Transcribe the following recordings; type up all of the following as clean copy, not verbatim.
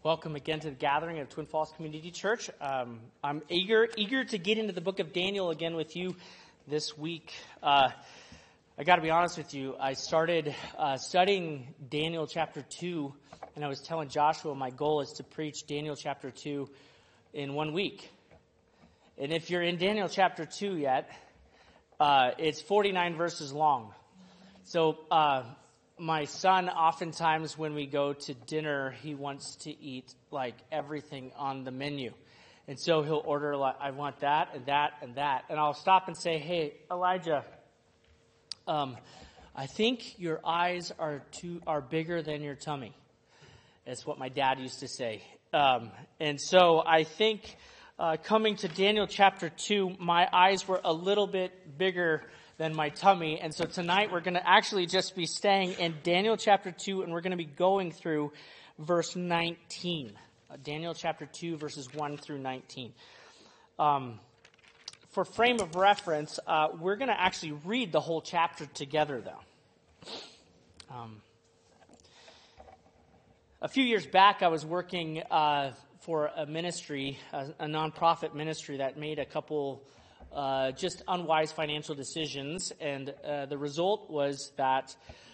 Welcome again to the gathering of Twin Falls Community Church. I'm eager to get into the book of Daniel again with you this week. I got to be honest with you. I started studying Daniel chapter 2, and I was telling Joshua my goal is to preach Daniel chapter 2 in 1 week. And if you're in Daniel chapter 2 yet, it's 49 verses long. So my son, oftentimes when we go to dinner, he wants to eat like everything on the menu. And so he'll order, like, I want that and that and that. And I'll stop and say, hey, Elijah, I think your eyes are bigger than your tummy. That's what my dad used to say. And so I think coming to Daniel chapter 2, my eyes were a little bit bigger than my tummy. And so tonight we're going to actually just be staying in Daniel chapter 2, and we're going to be going through verse 19. Daniel chapter 2, verses 1 through 19. For frame of reference, we're going to actually read the whole chapter together, though. A few years back, I was working for a ministry, a nonprofit ministry that made a couple just unwise financial decisions, and the result was that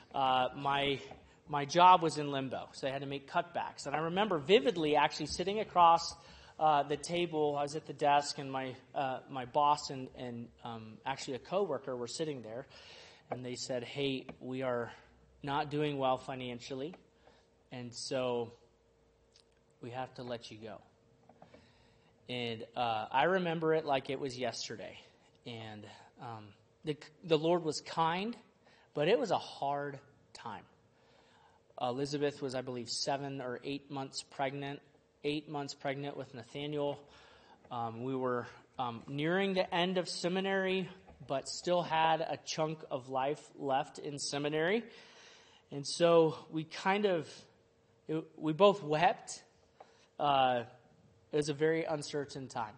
my job was in limbo, so I had to make cutbacks. And I remember vividly actually sitting across the table. I was at the desk, and my boss and actually a coworker were sitting there, and they said, "Hey, we are not doing well financially, and so we have to let you go." And I remember it like it was yesterday. And the Lord was kind, but it was a hard time. Elizabeth was, I believe, 7 or 8 months pregnant. 8 months pregnant with Nathaniel. We were nearing the end of seminary, but still had a chunk of life left in seminary. And so we both wept. It was a very uncertain time.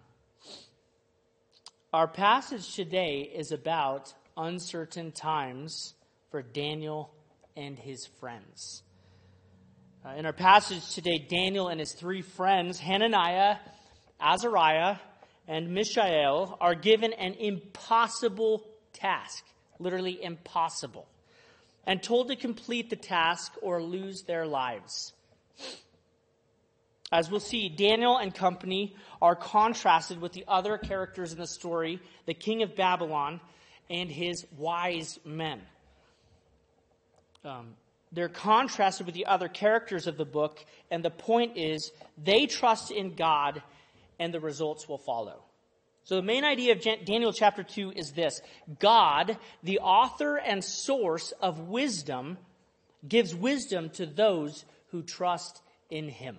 Our passage today is about uncertain times for Daniel and his friends. In our passage today, Daniel and his 3 friends, Hananiah, Azariah, and Mishael, are given an impossible task, literally impossible, and told to complete the task or lose their lives. As we'll see, Daniel and company are contrasted with the other characters in the story, the king of Babylon and his wise men. They're contrasted with the other characters of the book, and the point is they trust in God and the results will follow. So the main idea of Daniel chapter 2 is this: God, the author and source of wisdom, gives wisdom to those who trust in him.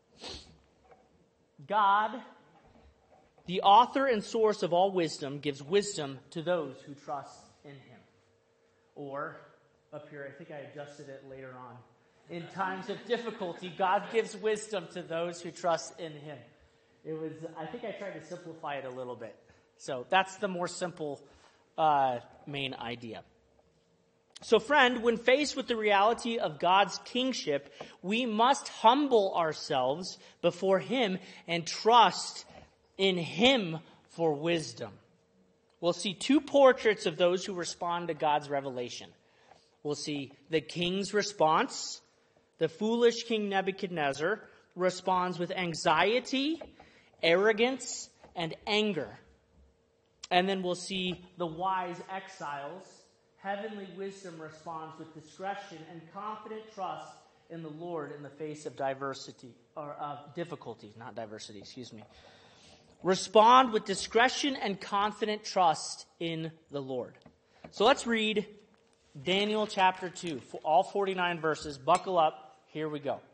God, the author and source of all wisdom, gives wisdom to those who trust in him. Or, up here, I think I adjusted it later on. In times of difficulty, God gives wisdom to those who trust in him. I think I tried to simplify it a little bit. So that's the more simple main idea. So friend, when faced with the reality of God's kingship, we must humble ourselves before him and trust in him for wisdom. We'll see 2 portraits of those who respond to God's revelation. We'll see the king's response. The foolish King Nebuchadnezzar responds with anxiety, arrogance, and anger. And then we'll see the wise exiles. Heavenly wisdom responds with discretion and confident trust in the Lord in the face of difficulty, not diversity, excuse me. Respond with discretion and confident trust in the Lord. So let's read Daniel chapter 2, all 49 verses. Buckle up. Here we go.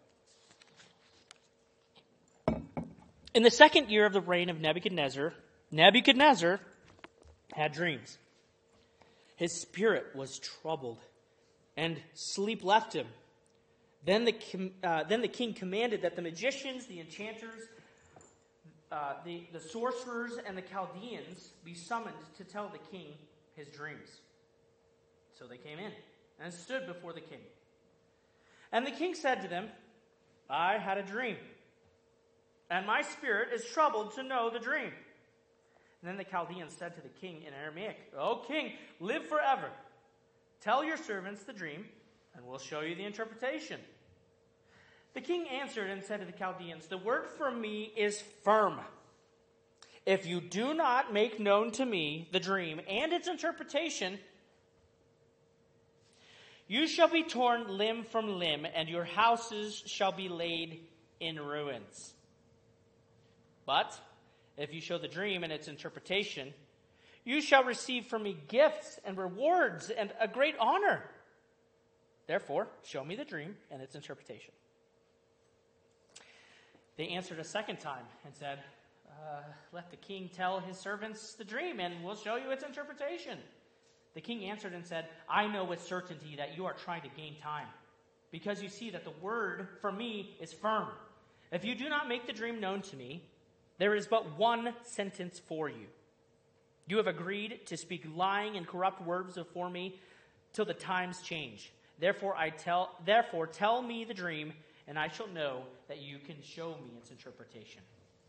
In the 2nd year of the reign of Nebuchadnezzar had dreams. His spirit was troubled, and sleep left him. Then the king commanded that the magicians, the enchanters, the sorcerers, and the Chaldeans be summoned to tell the king his dreams. So they came in and stood before the king. And the king said to them, I had a dream, and my spirit is troubled to know the dream." And then the Chaldeans said to the king in Aramaic, "O king, live forever. Tell your servants the dream, and we'll show you the interpretation." The king answered and said to the Chaldeans, "The word for me is firm. If you do not make known to me the dream and its interpretation, you shall be torn limb from limb, and your houses shall be laid in ruins. But if you show the dream and its interpretation, you shall receive from me gifts and rewards and a great honor. Therefore, show me the dream and its interpretation." They answered a second time and said, "Let the king tell his servants the dream, and we'll show you its interpretation." The king answered and said, "I know with certainty that you are trying to gain time, because you see that the word for me is firm. If you do not make the dream known to me, there is but one sentence for you. You have agreed to speak lying and corrupt words before me till the times change. Therefore tell me the dream, and I shall know that you can show me its interpretation."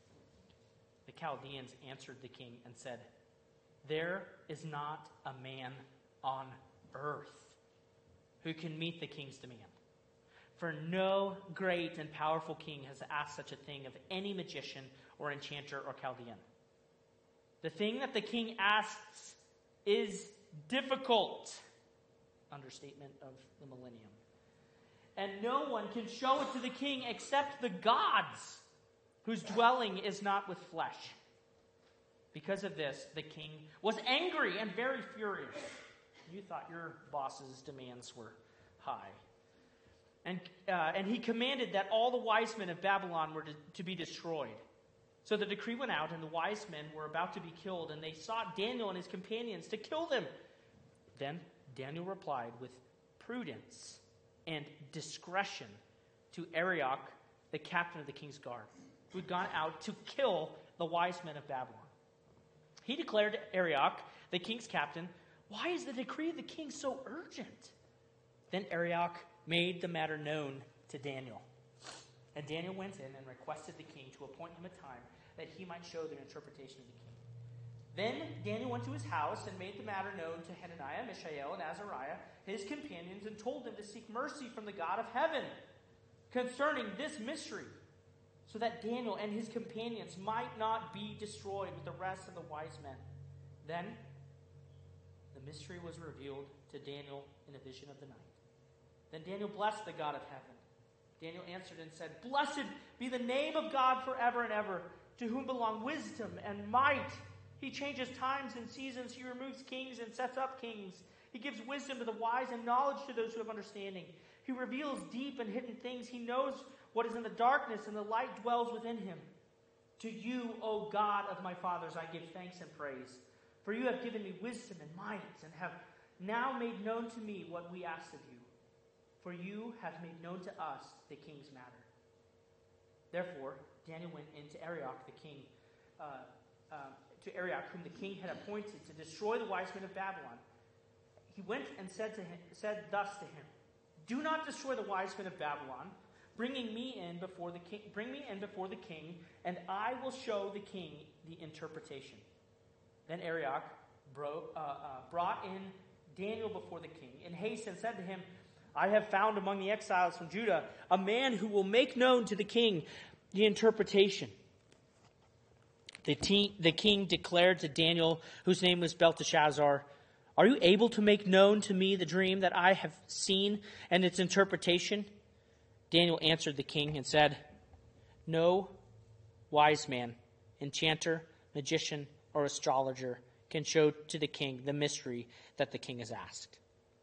The Chaldeans answered the king and said, "There is not a man on earth who can meet the king's demand. For no great and powerful king has asked such a thing of any magician or enchanter or Chaldean. The thing that the king asks is difficult." Understatement of the millennium. "And no one can show it to the king except the gods, whose dwelling is not with flesh." Because of this, the king was angry and very furious. You thought your boss's demands were high. And he commanded that all the wise men of Babylon were to be destroyed. So the decree went out, and the wise men were about to be killed, and they sought Daniel and his companions to kill them. Then Daniel replied with prudence and discretion to Arioch, the captain of the king's guard, who had gone out to kill the wise men of Babylon. He declared to Arioch, the king's captain, "Why is the decree of the king so urgent?" Then Arioch made the matter known to Daniel. And Daniel went in and requested the king to appoint him a time that he might show the interpretation of the king. Then Daniel went to his house and made the matter known to Hananiah, Mishael, and Azariah, his companions, and told them to seek mercy from the God of heaven concerning this mystery, so that Daniel and his companions might not be destroyed with the rest of the wise men. Then the mystery was revealed to Daniel in a vision of the night. Then Daniel blessed the God of heaven. Daniel answered and said, "Blessed be the name of God forever and ever, to whom belong wisdom and might. He changes times and seasons. He removes kings and sets up kings. He gives wisdom to the wise and knowledge to those who have understanding. He reveals deep and hidden things. He knows what is in the darkness, and the light dwells within him. To you, O God of my fathers, I give thanks and praise. For you have given me wisdom and might, and have now made known to me what we asked of you. For you have made known to us the king's matter." Therefore, Daniel went in to Arioch, the king, to Arioch, whom the king had appointed to destroy the wise men of Babylon. He went and said thus to him, "Do not destroy the wise men of Babylon. Bring me in before the king, and I will show the king the interpretation." Then Arioch brought in Daniel before the king in haste and said to him, "I have found among the exiles from Judah a man who will make known to the king the interpretation." The king declared to Daniel, whose name was Belteshazzar, "Are you able to make known to me the dream that I have seen and its interpretation?" Daniel answered the king and said, "No wise man, enchanter, magician, or astrologer can show to the king the mystery that the king has asked.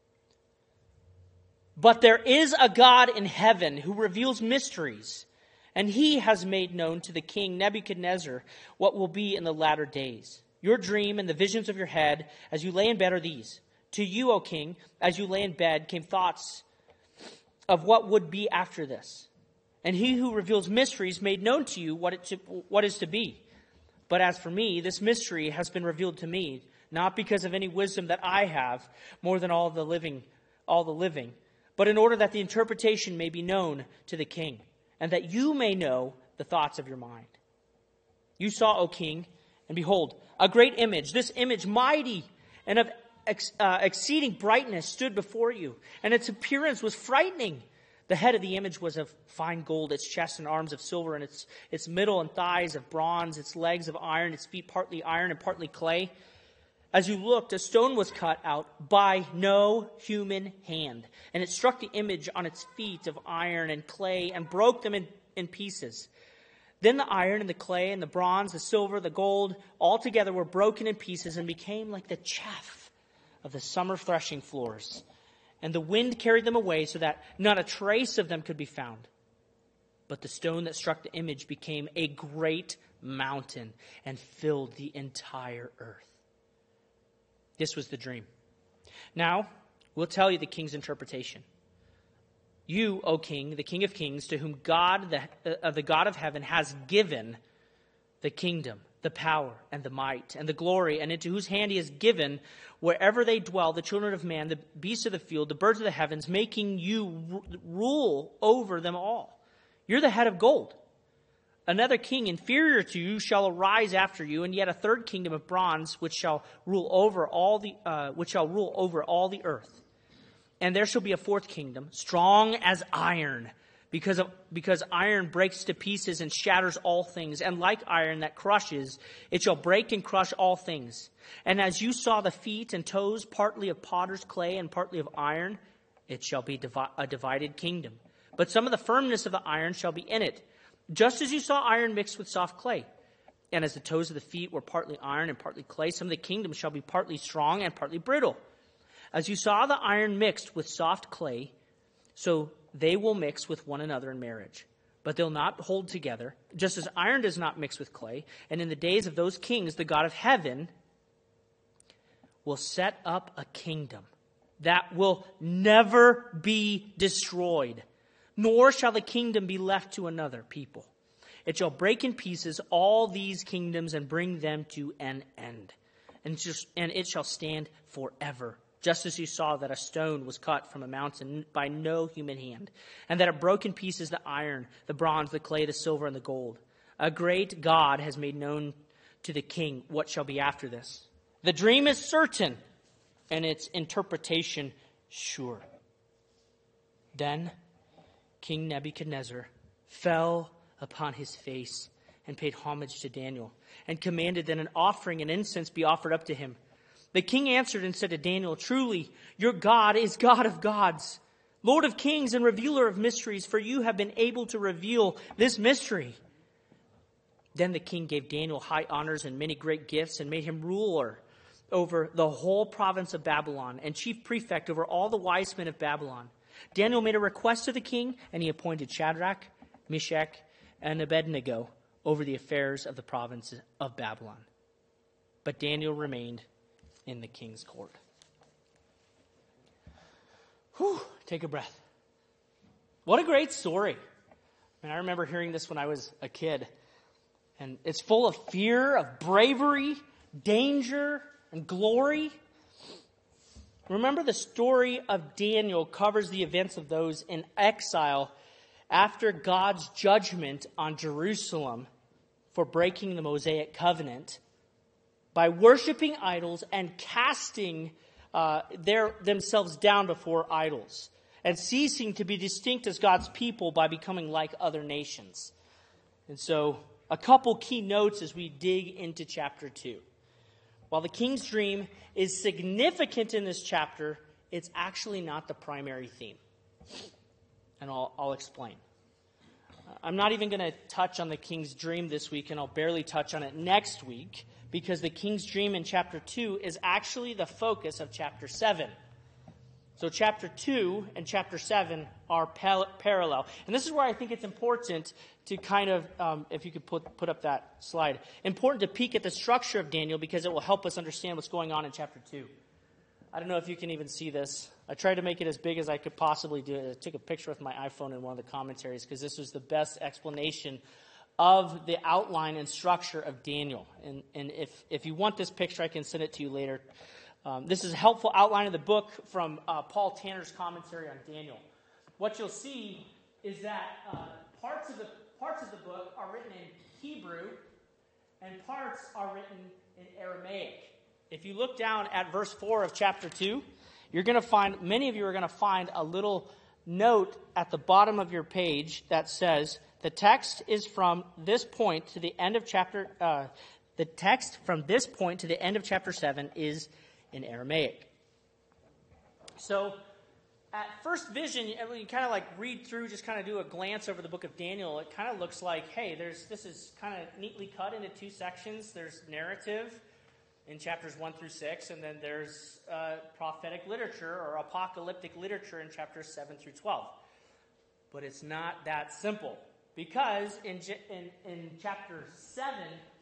But there is a God in heaven who reveals mysteries, and he has made known to the king Nebuchadnezzar what will be in the latter days. Your dream and the visions of your head as you lay in bed are these. To you, O king, as you lay in bed, came thoughts of what would be after this. And he who reveals mysteries made known to you what is to be. But as for me, this mystery has been revealed to me, not because of any wisdom that I have more than all the living, but in order that the interpretation may be known to the king, and that you may know the thoughts of your mind. You saw, O king, and behold, a great image. This image, mighty and of exceeding brightness, stood before you, and its appearance was frightening. The head of the image was of fine gold, its chest and arms of silver, and its middle and thighs of bronze, its legs of iron, its feet partly iron and partly clay. As you looked, a stone was cut out by no human hand, and it struck the image on its feet of iron and clay and broke them in pieces. Then the iron and the clay and the bronze, the silver, the gold, all together were broken in pieces and became like the chaff of the summer threshing floors. And the wind carried them away so that not a trace of them could be found. But the stone that struck the image became a great mountain and filled the entire earth. This was the dream. Now, we'll tell you the king's interpretation. You, O king, the King of Kings, to whom God, the God of heaven, has given the kingdom, the power, and the might, and the glory, and into whose hand he has given, wherever they dwell, the children of man, the beasts of the field, the birds of the heavens, making you rule over them all. You're the head of gold. Another king inferior to you shall arise after you, and yet a third kingdom of bronze, which shall rule over all the earth. And there shall be a fourth kingdom, strong as iron, because iron breaks to pieces and shatters all things. And like iron that crushes, it shall break and crush all things. And as you saw the feet and toes, partly of potter's clay and partly of iron, it shall be a divided kingdom. But some of the firmness of the iron shall be in it, just as you saw iron mixed with soft clay. And as the toes of the feet were partly iron and partly clay, some of the kingdoms shall be partly strong and partly brittle. As you saw the iron mixed with soft clay, so they will mix with one another in marriage. But they'll not hold together, just as iron does not mix with clay. And in the days of those kings, the God of heaven will set up a kingdom that will never be destroyed, nor shall the kingdom be left to another people. It shall break in pieces all these kingdoms and bring them to an end. And it shall stand forever. Just as you saw that a stone was cut from a mountain by no human hand, and that it broke in pieces the iron, the bronze, the clay, the silver, and the gold. A great God has made known to the king what shall be after this. The dream is certain, and its interpretation sure. Then King Nebuchadnezzar fell upon his face and paid homage to Daniel, and commanded that an offering and incense be offered up to him. The king answered and said to Daniel, truly, your God is God of gods, Lord of kings and revealer of mysteries, for you have been able to reveal this mystery. Then the king gave Daniel high honors and many great gifts and made him ruler over the whole province of Babylon and chief prefect over all the wise men of Babylon. Daniel made a request to the king, and he appointed Shadrach, Meshach, and Abednego over the affairs of the province of Babylon. But Daniel remained in the king's court. Whew, take a breath. What a great story. I remember hearing this when I was a kid. And it's full of fear, of bravery, danger, and glory. Remember, the story of Daniel covers the events of those in exile after God's judgment on Jerusalem for breaking the Mosaic covenant by worshiping idols and casting themselves down before idols, and ceasing to be distinct as God's people by becoming like other nations. And so, a couple key notes as we dig into chapter 2. While the king's dream is significant in this chapter, it's actually not the primary theme. And I'll explain. I'm not even going to touch on the king's dream this week, and I'll barely touch on it next week, because the king's dream in chapter 2 is actually the focus of chapter 7. So chapter 2 and chapter 7 are parallel. And this is where I think it's important to kind of, if you could put up that slide, important to peek at the structure of Daniel, because it will help us understand what's going on in chapter 2. I don't know if you can even see this. I tried to make it as big as I could possibly do it. I took a picture with my iPhone in one of the commentaries, because this was the best explanation of the outline and structure of Daniel. And if you want this picture, I can send it to you later. This is a helpful outline of the book from Paul Tanner's commentary on Daniel. What you'll see is that parts of parts of the book are written in Hebrew, and parts are written in Aramaic. If you look down at verse 4 of chapter 2, you're going to find, many of you are going to find a little note at the bottom of your page that says, the text is from this point to the end of the text from this point to the end of chapter 7 is in Aramaic. So, at first vision, you kind of like read through, just kind of do a glance over the book of Daniel. It kind of looks like, hey, this is kind of neatly cut into two sections. There's narrative in chapters 1 through 6, and then there's prophetic literature or apocalyptic literature in chapters 7 through 12. But it's not that simple, because in chapter 7,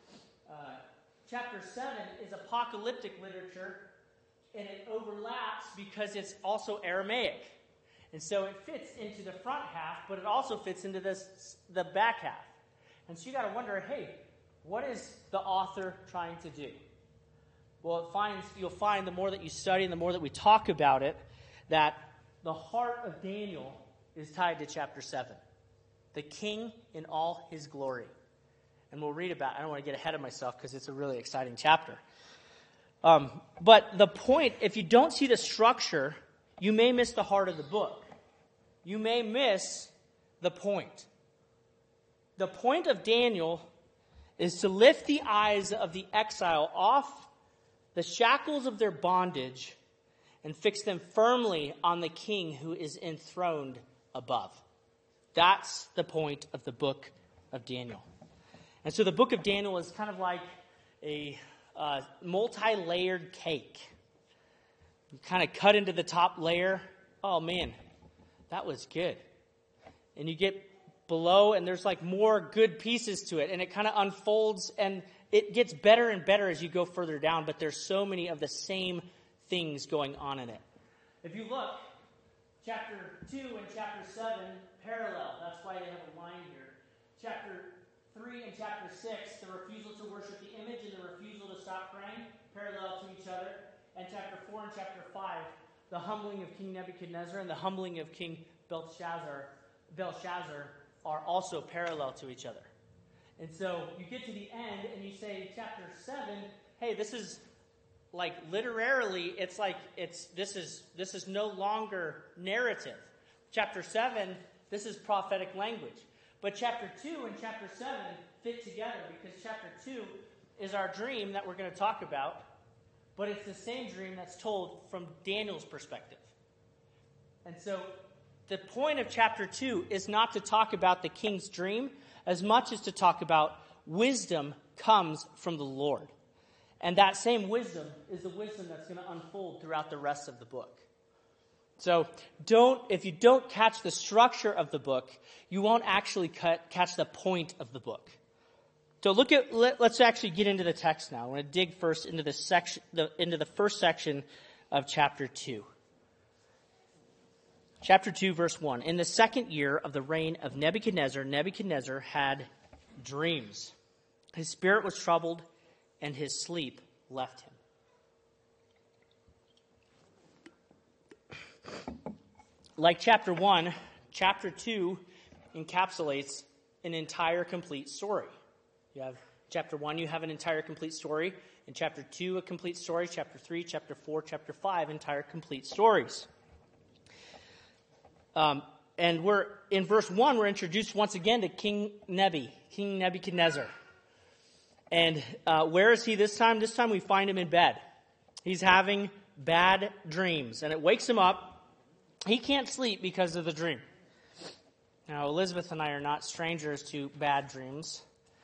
chapter 7 is apocalyptic literature, and it overlaps because it's also Aramaic. And so it fits into the front half, but it also fits into the back half. And so you got to wonder, hey, what is the author trying to do? Well, you'll find the more that you study and the more that we talk about it, that the heart of Daniel is tied to chapter 7. The king in all his glory. And we'll read about it. I don't want to get ahead of myself because it's a really exciting chapter. But the point, if you don't see the structure, you may miss the heart of the book. You may miss the point. The point of Daniel is to lift the eyes of the exile off the shackles of their bondage and fix them firmly on the king who is enthroned above. That's the point of the book of Daniel. And so the book of Daniel is kind of like a multi-layered cake. You kind of cut into the top layer. Oh man, that was good. And you get below, and there's like more good pieces to it, and it kind of unfolds, and it gets better and better as you go further down, but there's so many of the same things going on in it. If you look, chapter 2 and chapter 7 parallel. That's why they have a line here. Chapter 3 and chapter 6, the refusal to worship the image and the refusal to stop praying, parallel to each other. And chapter 4 and chapter 5, the humbling of King Nebuchadnezzar and the humbling of King Belshazzar are also parallel to each other. And so you get to the end and you say, chapter 7, hey, this is like literarily, it's like this is no longer narrative. Chapter 7, this is prophetic language. But chapter 2 and chapter 7 fit together because chapter 2 is our dream that we're going to talk about, but it's the same dream that's told from Daniel's perspective. And so the point of chapter 2 is not to talk about the king's dream as much as to talk about wisdom comes from the Lord. And that same wisdom is the wisdom that's going to unfold throughout the rest of the book. So if you don't catch the structure of the book, you won't actually catch the point of the book. So let's actually get into the text now. I want to dig first into into the first section of chapter 2. Chapter 2, verse 1. In the second year of the reign of Nebuchadnezzar, Nebuchadnezzar had dreams. His spirit was troubled, and his sleep left him. Like chapter 1, chapter 2 encapsulates an entire complete story. You have chapter 1, you have an entire complete story. In chapter 2, a complete story. Chapter 3, chapter 4, chapter 5, entire complete stories. And we're in verse 1, we're introduced once again to King Nebuchadnezzar. And where is he this time? This time we find him in bed. He's having bad dreams, and it wakes him up. He can't sleep because of the dream. Now, Elizabeth and I are not strangers to bad dreams.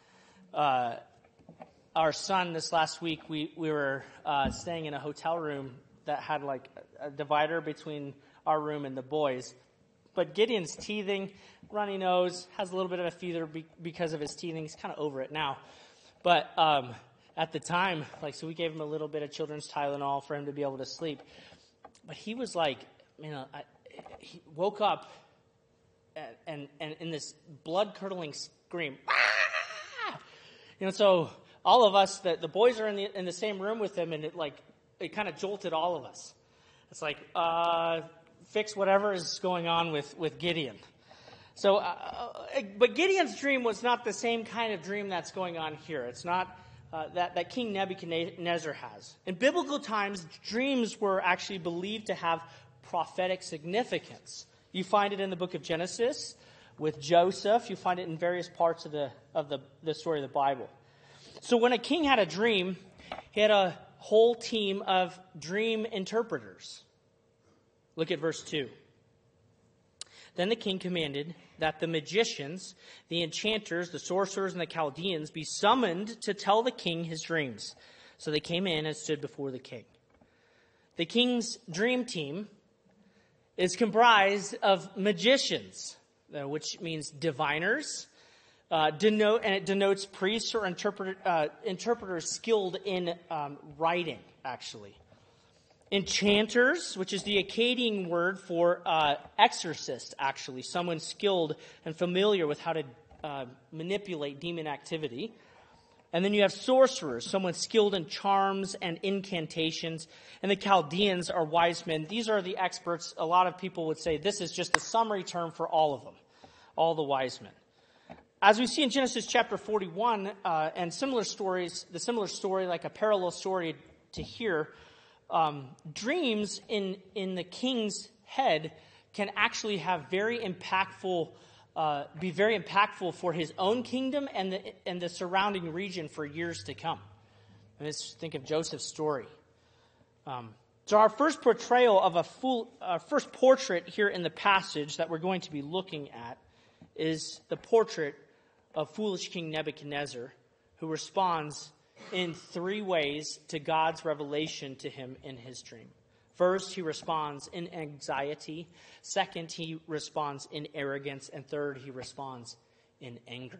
Our son, this last week, we were staying in a hotel room that had like a divider between our room and the boys. But Gideon's teething, runny nose, has a little bit of a fever because of his teething. He's kind of over it now. But at the time, so we gave him a little bit of children's Tylenol for him to be able to sleep. But he was like, he woke up and in this blood-curdling scream. Ah! So all of us, the boys are in the same room with him, and it kind of jolted all of us. It's like, fix whatever is going on with Gideon. So, but Gideon's dream was not the same kind of dream that's going on here. It's not that King Nebuchadnezzar has. In biblical times, dreams were actually believed to have prophetic significance. You find it in the book of Genesis with Joseph. You find it in various parts of the story of the Bible. So when a king had a dream, he had a whole team of dream interpreters. Look at verse 2. Then the king commanded that the magicians, the enchanters, the sorcerers, and the Chaldeans be summoned to tell the king his dreams. So they came in and stood before the king. The king's dream team is comprised of magicians, which means diviners, and it denotes priests or interpreters skilled in writing, actually. Enchanters, which is the Akkadian word for exorcist, actually, someone skilled and familiar with how to manipulate demon activity. And then you have sorcerers, someone skilled in charms and incantations. And the Chaldeans are wise men. These are the experts. A lot of people would say this is just a summary term for all of them, all the wise men. As we see in Genesis chapter 41 and similar stories, the similar story, like a parallel story to here, dreams in the king's head can actually have be very impactful for his own kingdom and the surrounding region for years to come. And let's think of Joseph's story. So our first portrayal of first portrait here in the passage that we're going to be looking at is the portrait of foolish King Nebuchadnezzar, who responds in three ways to God's revelation to him in his dream. First, he responds in anxiety. Second, he responds in arrogance. And third, he responds in anger.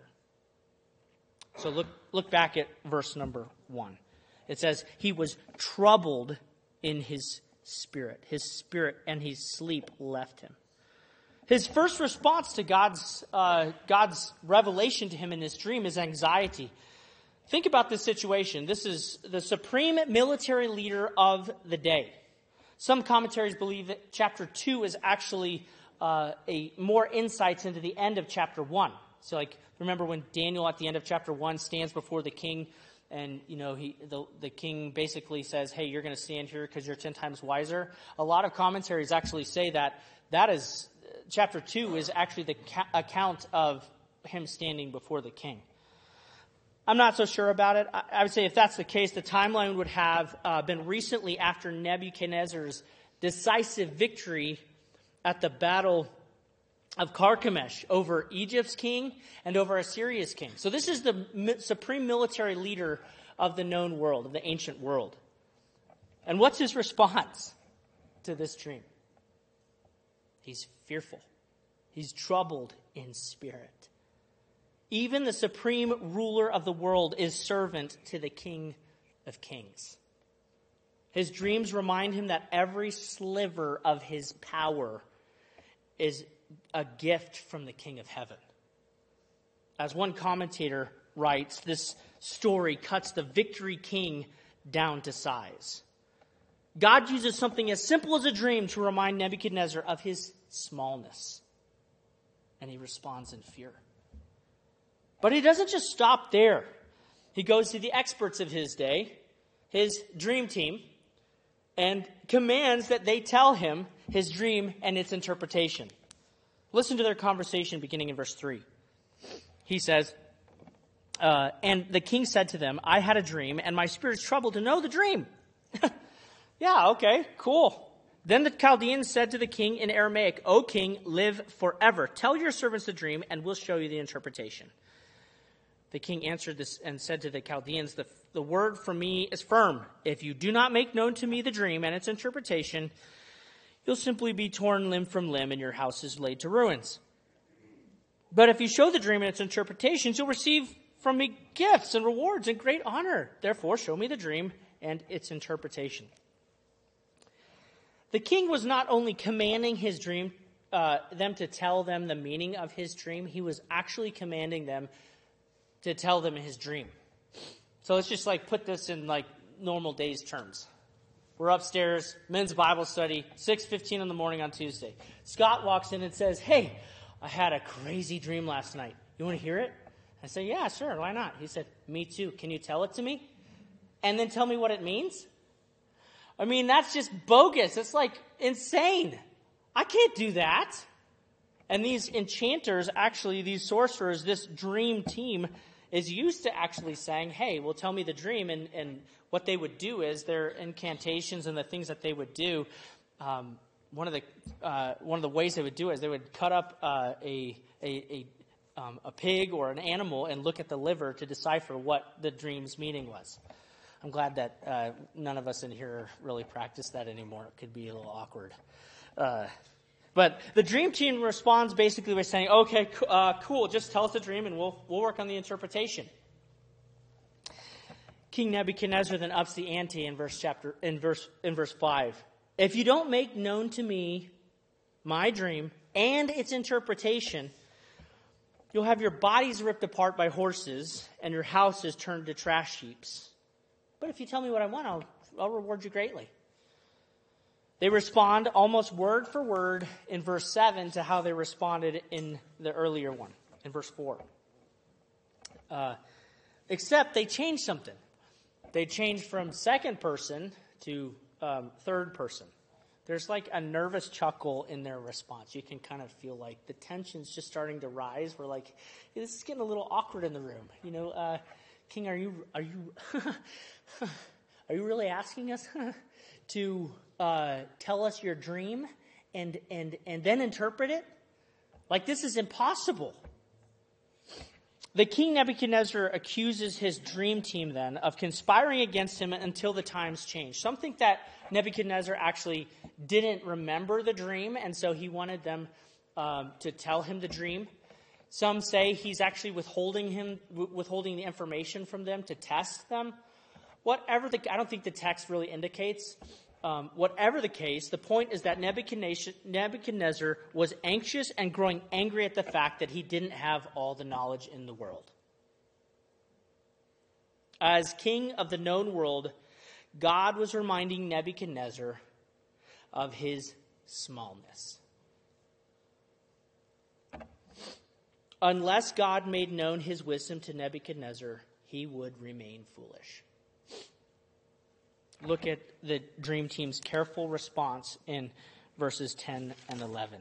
So look back at verse number 1. It says, he was troubled in his spirit. His spirit and his sleep left him. His first response to God's revelation to him in his dream is anxiety. Think about this situation. This is the supreme military leader of the day. Some commentaries believe that chapter 2 is actually more insights into the end of chapter 1. So, remember when Daniel at the end of chapter 1 stands before the king, and the king basically says, "Hey, you're going to stand here because you're 10 times wiser." A lot of commentaries actually say that is chapter 2 is actually the account of him standing before the king. I'm not so sure about it. I would say if that's the case, the timeline would have been recently after Nebuchadnezzar's decisive victory at the battle of Carchemish over Egypt's king and over Assyria's king. So this is the supreme military leader of the known world, of the ancient world. And what's his response to this dream? He's fearful. He's troubled in spirit. Even the supreme ruler of the world is servant to the King of Kings. His dreams remind him that every sliver of his power is a gift from the King of Heaven. As one commentator writes, this story cuts the victory king down to size. God uses something as simple as a dream to remind Nebuchadnezzar of his smallness. And he responds in fear. But he doesn't just stop there. He goes to the experts of his day, his dream team, and commands that they tell him his dream and its interpretation. Listen to their conversation beginning in verse 3. He says, and the king said to them, "I had a dream, and my spirit is troubled to know the dream." Yeah, okay, cool. Then the Chaldeans said to the king in Aramaic, "O king, live forever. Tell your servants the dream, and we'll show you the interpretation." The king answered this and said to the Chaldeans, the word from me is firm. If you do not make known to me the dream and its interpretation, you'll simply be torn limb from limb, and your house is laid to ruins. But if you show the dream and its interpretations, you'll receive from me gifts and rewards and great honor. Therefore, show me the dream and its interpretation. The king was not only commanding his dream, them to tell them the meaning of his dream, he was actually commanding them to tell them his dream. So let's just put this in normal days terms. We're upstairs, men's Bible study, 6:15 in the morning on Tuesday. Scott walks in and says, "Hey, I had a crazy dream last night. You want to hear it? I said, yeah, sure, why not? He said, me too. Can you tell it to me? And then tell me what it means? I mean, that's just bogus. It's like insane. I can't do that. And these enchanters, actually, these sorcerers, this dream team is used to actually saying, hey, well, tell me the dream. And what they would do is their incantations and the things that they would do, one of the ways they would do it is they would cut up a pig or an animal and look at the liver to decipher what the dream's meaning was. I'm glad that none of us in here really practice that anymore. It could be a little awkward. But the dream team responds basically by saying, okay, cool, just tell us the dream and we'll work on the interpretation. King Nebuchadnezzar then ups the ante in verse 5. If you don't make known to me my dream and its interpretation, you'll have your bodies ripped apart by horses and your houses turned to trash heaps. But if you tell me what I want, I'll reward you greatly. They respond almost word for word in verse 7 to how they responded in the earlier one, in verse 4. Except they changed something. They changed from second person to third person. There's like a nervous chuckle in their response. You can kind of feel like the tension's just starting to rise. We're like, hey, this is getting a little awkward in the room. You know, King, are you really asking us to tell us your dream and then interpret it? Like, this is impossible. The king Nebuchadnezzar accuses his dream team then of conspiring against him until the times change. Some think that Nebuchadnezzar actually didn't remember the dream, and so he wanted them to tell him the dream. Some say he's actually withholding the information from them to test them. I don't think the text really indicates. Whatever the case, the point is that Nebuchadnezzar was anxious and growing angry at the fact that he didn't have all the knowledge in the world. As king of the known world, God was reminding Nebuchadnezzar of his smallness. Unless God made known his wisdom to Nebuchadnezzar, he would remain foolish. Look at the dream team's careful response in verses 10 and 11.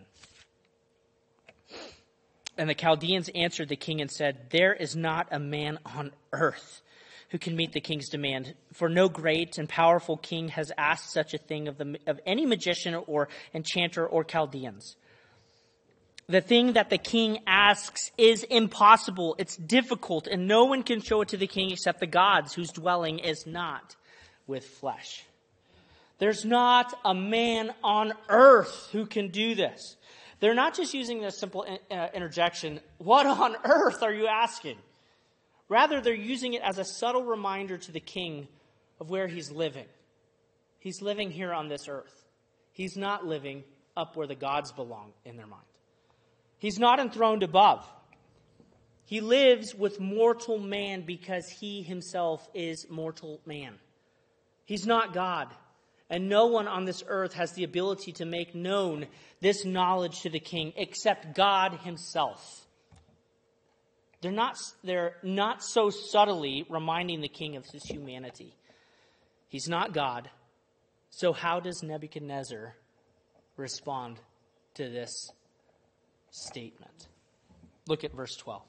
And the Chaldeans answered the king and said, there is not a man on earth who can meet the king's demand, for no great and powerful king has asked such a thing of any magician or enchanter or Chaldeans. The thing that the king asks is impossible, it's difficult, and no one can show it to the king except the gods whose dwelling is not with flesh. There's not a man on earth who can do this. They're not just using this simple interjection, what on earth are you asking? Rather, they're using it as a subtle reminder to the king of where he's living. He's living here on this earth. He's not living up where the gods belong in their mind. He's not enthroned above. He lives with mortal man because he himself is mortal man. He's not God, and no one on this earth has the ability to make known this knowledge to the king except God himself. They're not so subtly reminding the king of his humanity. He's not God. So how does Nebuchadnezzar respond to this statement? Look at verse 12.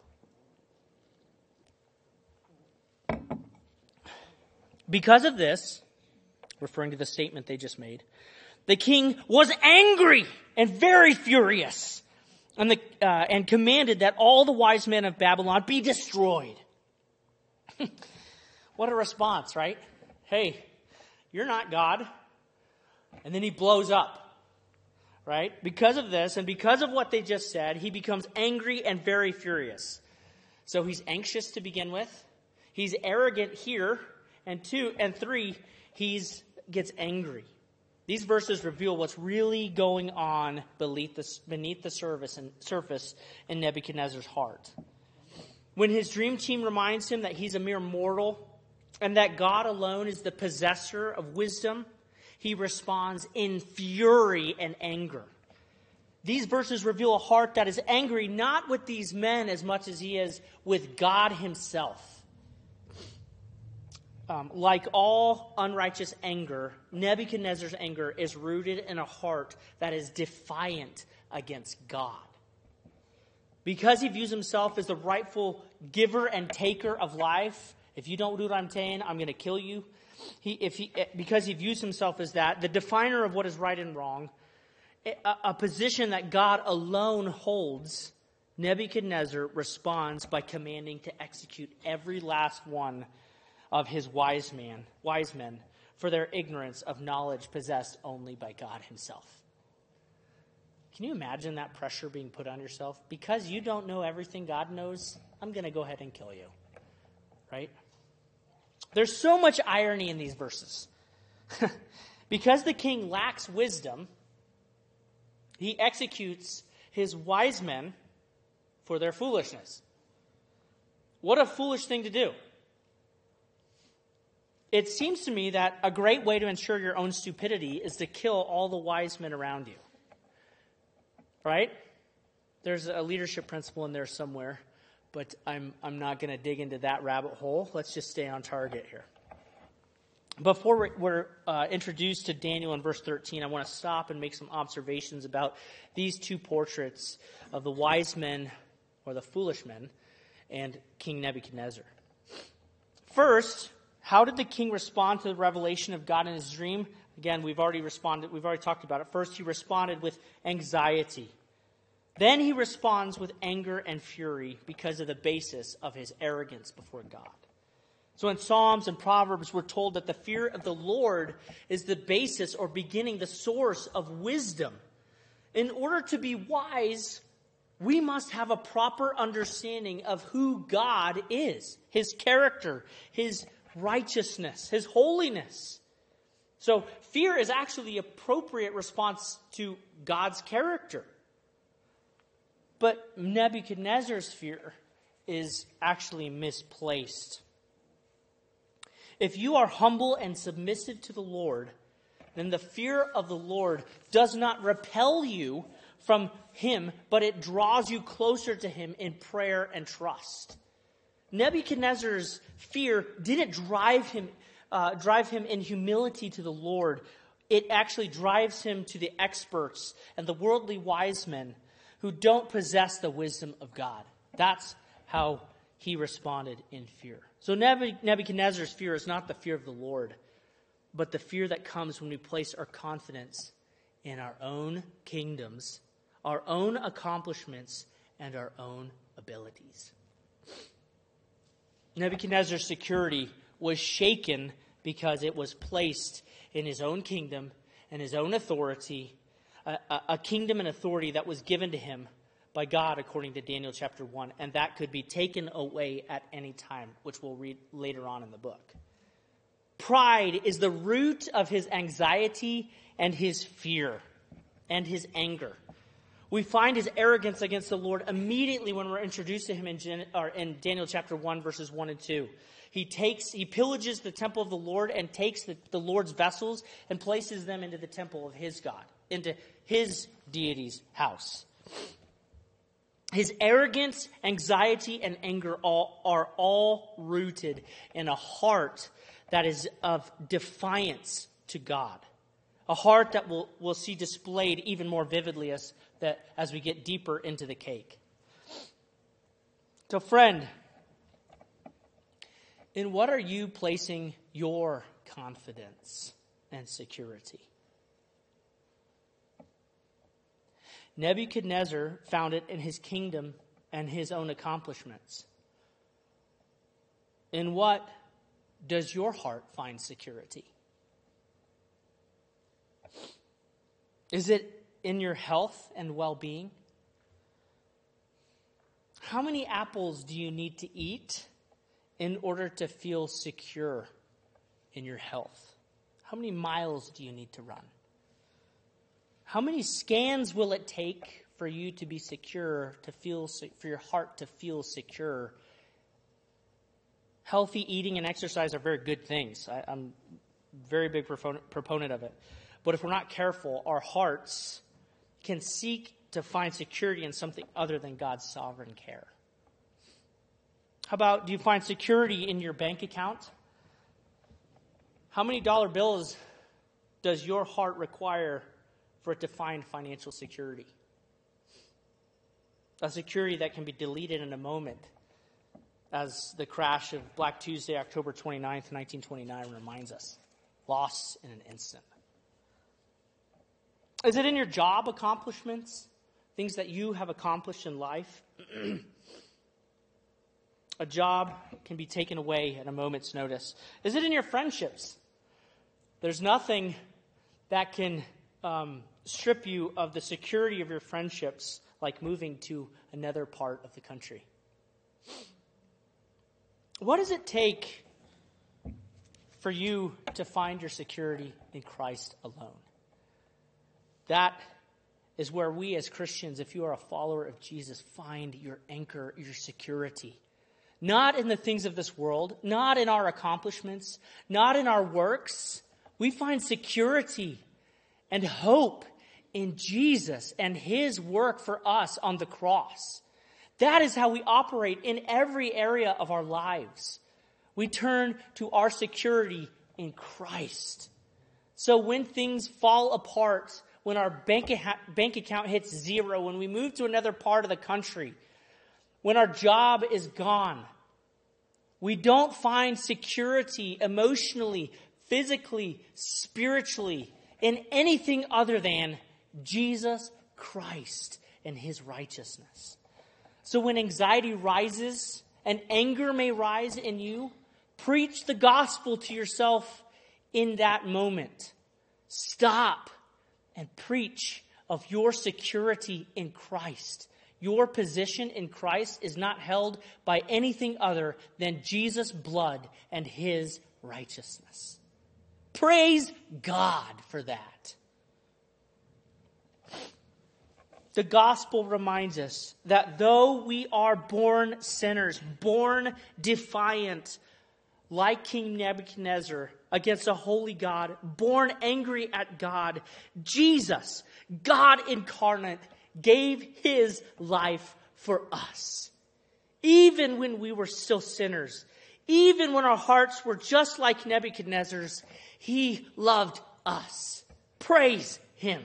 Because of this, referring to the statement they just made, the king was angry and very furious, and commanded that all the wise men of Babylon be destroyed. What a response, right? Hey, you're not God. And then he blows up, right? Because of this and because of what they just said, he becomes angry and very furious. So he's anxious to begin with. He's arrogant here. And 2 and 3, he gets angry. These verses reveal what's really going on beneath the surface in Nebuchadnezzar's heart. When his dream team reminds him that he's a mere mortal and that God alone is the possessor of wisdom, he responds in fury and anger. These verses reveal a heart that is angry not with these men as much as he is with God himself. Like all unrighteous anger, Nebuchadnezzar's anger is rooted in a heart that is defiant against God. Because he views himself as the rightful giver and taker of life, if you don't do what I'm saying, I'm going to kill you. Because he views himself as that, the definer of what is right and wrong, a position that God alone holds, Nebuchadnezzar responds by commanding to execute every last one of his wise men for their ignorance of knowledge possessed only by God himself. Can you imagine that pressure being put on yourself? Because you don't know everything God knows, I'm going to go ahead and kill you. Right? There's so much irony in these verses. Because the king lacks wisdom, he executes his wise men for their foolishness. What a foolish thing to do. It seems to me that a great way to ensure your own stupidity is to kill all the wise men around you. Right? There's a leadership principle in there somewhere, but I'm not going to dig into that rabbit hole. Let's just stay on target here. Before we're introduced to Daniel in verse 13, I want to stop and make some observations about these two portraits of the wise men, or the foolish men, and King Nebuchadnezzar. First, how did the king respond to the revelation of God in his dream? Again, we've already talked about it. First, he responded with anxiety. Then he responds with anger and fury because of the basis of his arrogance before God. So in Psalms and Proverbs, we're told that the fear of the Lord is the basis or beginning, the source of wisdom. In order to be wise, we must have a proper understanding of who God is, his character, his righteousness, his holiness. So fear is actually the appropriate response to God's character. But Nebuchadnezzar's fear is actually misplaced. If you are humble and submissive to the Lord, then the fear of the Lord does not repel you from him, but it draws you closer to him in prayer and trust. Nebuchadnezzar's fear didn't drive him in humility to the Lord. It actually drives him to the experts and the worldly wise men who don't possess the wisdom of God. That's how he responded in fear. So Nebuchadnezzar's fear is not the fear of the Lord, but the fear that comes when we place our confidence in our own kingdoms, our own accomplishments, and our own abilities. Nebuchadnezzar's security was shaken because it was placed in his own kingdom and his own authority, a kingdom and authority that was given to him by God according to Daniel chapter 1, and that could be taken away at any time, which we'll read later on in the book. Pride is the root of his anxiety and his fear and his anger. We find his arrogance against the Lord immediately when we're introduced to him in Daniel chapter 1, verses 1 and 2. He pillages the temple of the Lord and takes the Lord's vessels and places them into the temple of his God, into his deity's house. His arrogance, anxiety, and anger are all rooted in a heart that is of defiance to God. A heart that we'll see displayed even more vividly as we get deeper into the cake. So friend, in what are you placing your confidence and security? Nebuchadnezzar found it in his kingdom and his own accomplishments. In what does your heart find security? Is it in your health and well-being? How many apples do you need to eat in order to feel secure in your health? How many miles do you need to run? How many scans will it take for you to be secure, for your heart to feel secure? Healthy eating and exercise are very good things. I'm a very big proponent of it. But if we're not careful, our hearts can seek to find security in something other than God's sovereign care? How about, do you find security in your bank account? How many dollar bills does your heart require for it to find financial security? A security that can be deleted in a moment, as the crash of Black Tuesday, October 29th, 1929 reminds us. Lost in an instant. Is it in your job accomplishments? Things that you have accomplished in life? A job can be taken away at a moment's notice. Is it in your friendships? There's nothing that can strip you of the security of your friendships like moving to another part of the country. What does it take for you to find your security in Christ alone? That is where we as Christians, if you are a follower of Jesus, find your anchor, your security. Not in the things of this world, not in our accomplishments, not in our works. We find security and hope in Jesus and his work for us on the cross. That is how we operate in every area of our lives. We turn to our security in Christ. So when things fall apart, when our bank account hits zero, when we move to another part of the country, when our job is gone, we don't find security emotionally, physically, spiritually in anything other than Jesus Christ and his righteousness. So when anxiety rises and anger may rise in you, preach the gospel to yourself in that moment. Stop and preach of your security in Christ. Your position in Christ is not held by anything other than Jesus' blood and his righteousness. Praise God for that. The gospel reminds us that though we are born sinners, born defiant, like King Nebuchadnezzar against a holy God, born angry at God, Jesus, God incarnate, gave his life for us. Even when we were still sinners, even when our hearts were just like Nebuchadnezzar's, he loved us. Praise him.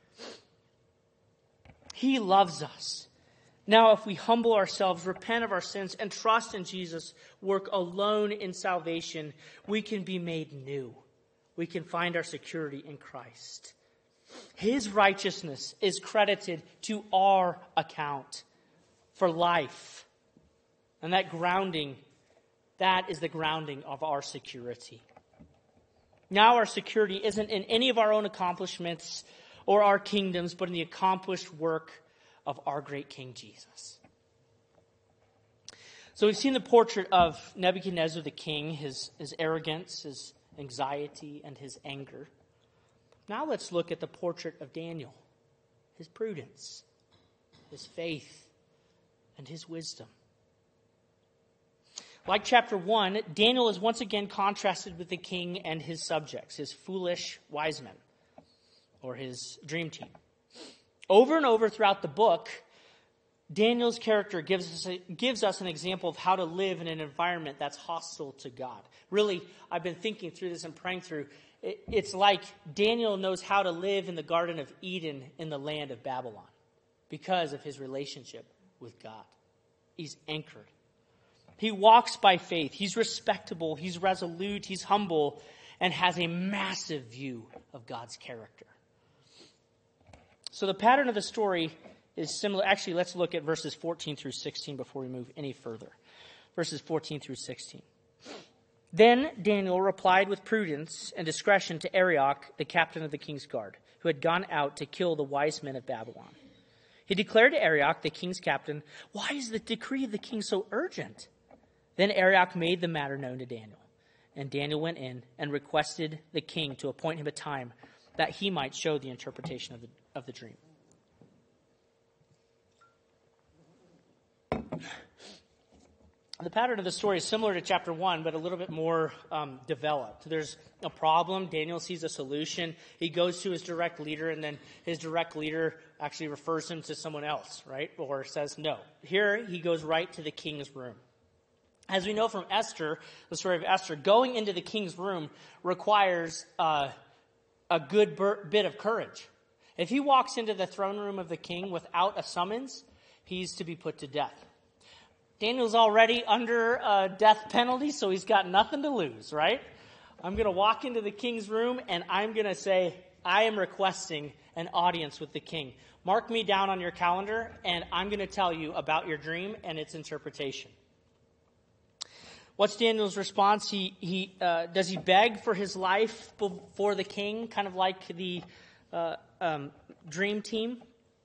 He loves us. Now, if we humble ourselves, repent of our sins, and trust in Jesus' work alone in salvation, we can be made new. We can find our security in Christ. His righteousness is credited to our account for life. And that is the grounding of our security. Now our security isn't in any of our own accomplishments or our kingdoms, but in the accomplished work of our great King Jesus. So we've seen the portrait of Nebuchadnezzar the king, his arrogance, his anxiety, and his anger. Now let's look at the portrait of Daniel, his prudence, his faith, and his wisdom. Like chapter 1, Daniel is once again contrasted with the king and his subjects, his foolish wise men, or his dream team. Over and over throughout the book, Daniel's character gives us an example of how to live in an environment that's hostile to God. Really, I've been thinking through this and praying through. It's like Daniel knows how to live in the Garden of Eden in the land of Babylon because of his relationship with God. He's anchored. He walks by faith. He's respectable. He's resolute. He's humble and has a massive view of God's character. So the pattern of the story is similar. Actually, let's look at verses 14 through 16 before we move any further. Verses 14 through 16. Then Daniel replied with prudence and discretion to Arioch, the captain of the king's guard, who had gone out to kill the wise men of Babylon. He declared to Arioch, the king's captain, "Why is the decree of the king so urgent?" Then Arioch made the matter known to Daniel. And Daniel went in and requested the king to appoint him a time that he might show the interpretation of the dream. The pattern of the story is similar to chapter 1, but a little bit more developed. There's a problem. Daniel sees a solution. He goes to his direct leader, and then his direct leader actually refers him to someone else, right? Or says no. Here, he goes right to the king's room. As we know from Esther, the story of Esther, going into the king's room requires a good bit of courage. If he walks into the throne room of the king without a summons, he's to be put to death. Daniel's already under a death penalty, so he's got nothing to lose, right? I'm going to walk into the king's room, and I'm going to say, I am requesting an audience with the king. Mark me down on your calendar, and I'm going to tell you about your dream and its interpretation. What's Daniel's response? Does he beg for his life before the king, kind of like the dream team?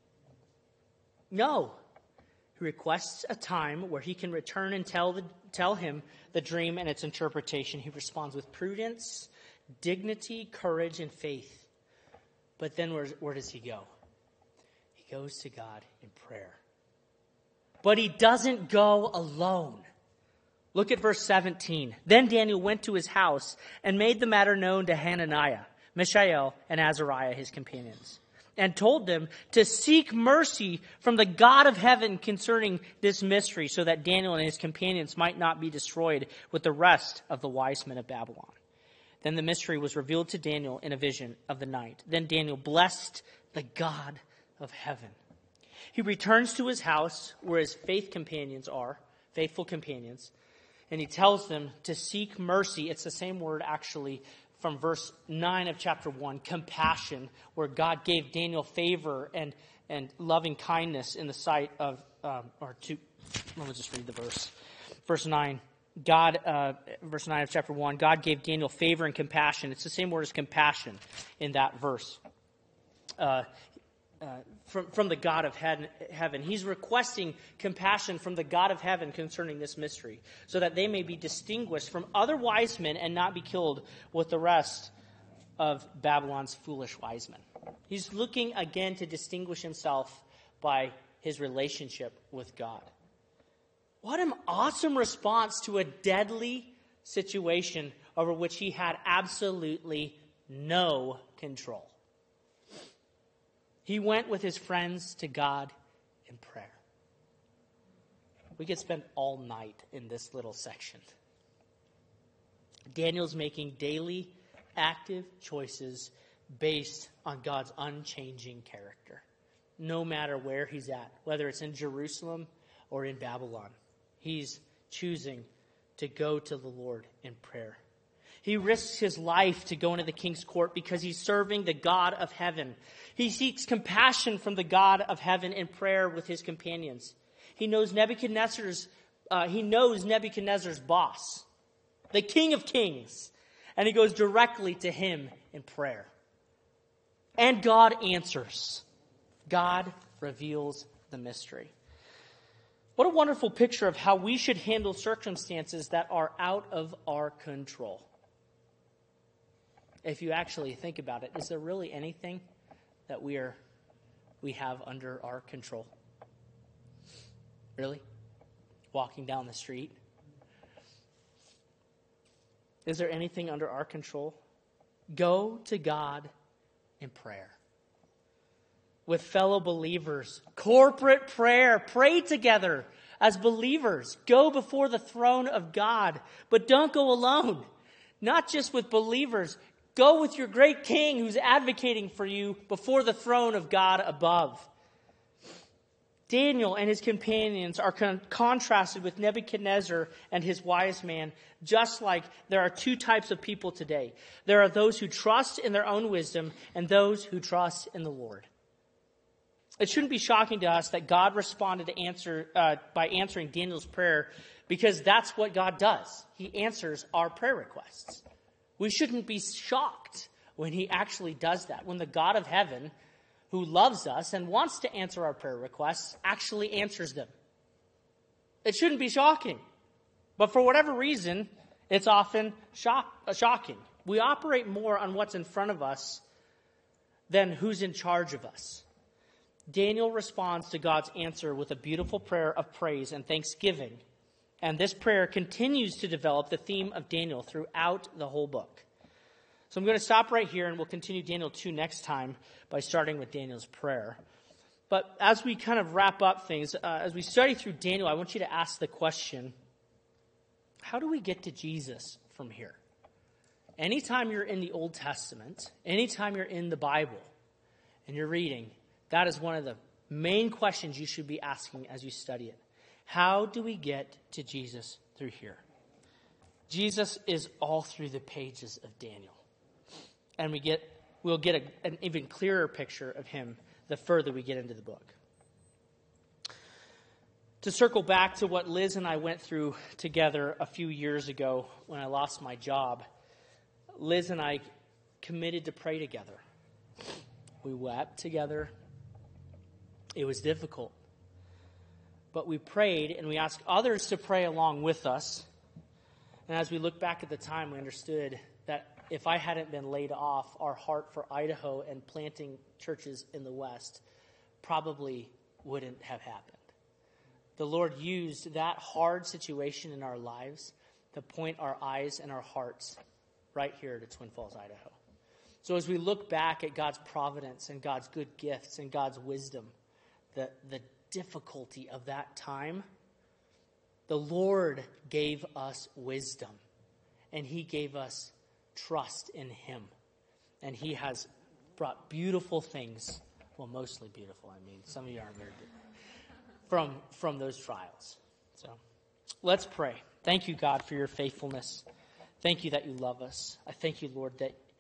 No. He requests a time where he can return and tell him the dream and its interpretation. He responds with prudence, dignity, courage, and faith. But then where does he go? He goes to God in prayer. But he doesn't go alone. Look at verse 17. Then Daniel went to his house and made the matter known to Hananiah, Mishael, and Azariah, his companions, and told them to seek mercy from the God of heaven concerning this mystery, so that Daniel and his companions might not be destroyed with the rest of the wise men of Babylon. Then the mystery was revealed to Daniel in a vision of the night. Then Daniel blessed the God of heaven. He returns to his house where his faithful companions, and he tells them to seek mercy. It's the same word actually from verse 9 of chapter 1, compassion, where God gave Daniel favor and loving kindness in the sight of, let me just read the verse. Verse 9, verse 9 of chapter 1, God gave Daniel favor and compassion. It's the same word as compassion in that verse. From the God of heaven. He's requesting compassion from the God of heaven concerning this mystery, so that they may be distinguished from other wise men and not be killed with the rest of Babylon's foolish wise men. He's looking again to distinguish himself by his relationship with God. What an awesome response to a deadly situation over which he had absolutely no control. He went with his friends to God in prayer. We could spend all night in this little section. Daniel's making daily, active choices based on God's unchanging character. No matter where he's at, whether it's in Jerusalem or in Babylon, he's choosing to go to the Lord in prayer. He risks his life to go into the king's court because he's serving the God of heaven. He seeks compassion from the God of heaven in prayer with his companions. He knows Nebuchadnezzar's boss, the King of Kings, and he goes directly to him in prayer. And God answers. God reveals the mystery. What a wonderful picture of how we should handle circumstances that are out of our control. If you actually think about it, is there really anything that we have under our control? Really? Walking down the street? Is there anything under our control? Go to God in prayer. With fellow believers. Corporate prayer. Pray together as believers. Go before the throne of God. But don't go alone. Not just with believers. Go with your great king who's advocating for you before the throne of God above. Daniel and his companions are contrasted with Nebuchadnezzar and his wise man, just like there are two types of people today. There are those who trust in their own wisdom and those who trust in the Lord. It shouldn't be shocking to us that God responded by answering Daniel's prayer, because that's what God does. He answers our prayer requests. We shouldn't be shocked when he actually does that, when the God of heaven, who loves us and wants to answer our prayer requests, actually answers them. It shouldn't be shocking. But for whatever reason, it's often shocking. We operate more on what's in front of us than who's in charge of us. Daniel responds to God's answer with a beautiful prayer of praise and thanksgiving And this prayer continues to develop the theme of Daniel throughout the whole book. So I'm going to stop right here, and we'll continue Daniel 2 next time by starting with Daniel's prayer. But as we kind of wrap up things, as we study through Daniel, I want you to ask the question, how do we get to Jesus from here? Anytime you're in the Old Testament, anytime you're in the Bible and you're reading, that is one of the main questions you should be asking as you study it. How do we get to Jesus through here? Jesus is all through the pages of Daniel. And we'll get an even clearer picture of him the further we get into the book. To circle back to what Liz and I went through together a few years ago when I lost my job, Liz and I committed to pray together. We wept together. It was difficult. But we prayed, and we asked others to pray along with us. And as we look back at the time, we understood that if I hadn't been laid off, our heart for Idaho and planting churches in the West probably wouldn't have happened. The Lord used that hard situation in our lives to point our eyes and our hearts right here to Twin Falls, Idaho. So as we look back at God's providence and God's good gifts and God's wisdom, the difficulty of that time, the Lord gave us wisdom, and he gave us trust in him. And he has brought beautiful things, well, mostly beautiful, I mean, some of you aren't very good, from those trials. So let's pray. Thank you, God, for your faithfulness. Thank you that you love us. I thank you, Lord,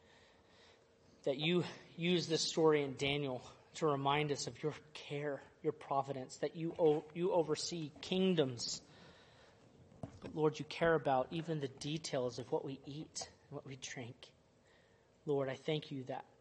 that you use this story in Daniel to remind us of your care, your providence, that you oversee kingdoms. But Lord, you care about even the details of what we eat and what we drink. Lord, I thank you that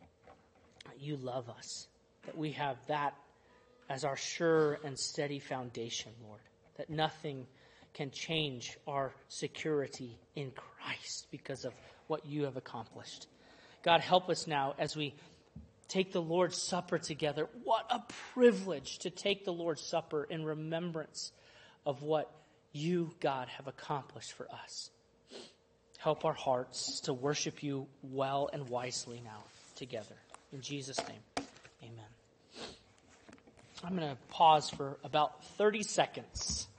you love us, that we have that as our sure and steady foundation, Lord, that nothing can change our security in Christ because of what you have accomplished. God, help us now as we take the Lord's Supper together. What a privilege to take the Lord's Supper in remembrance of what you, God, have accomplished for us. Help our hearts to worship you well and wisely now together. In Jesus' name, amen. I'm going to pause for about 30 seconds.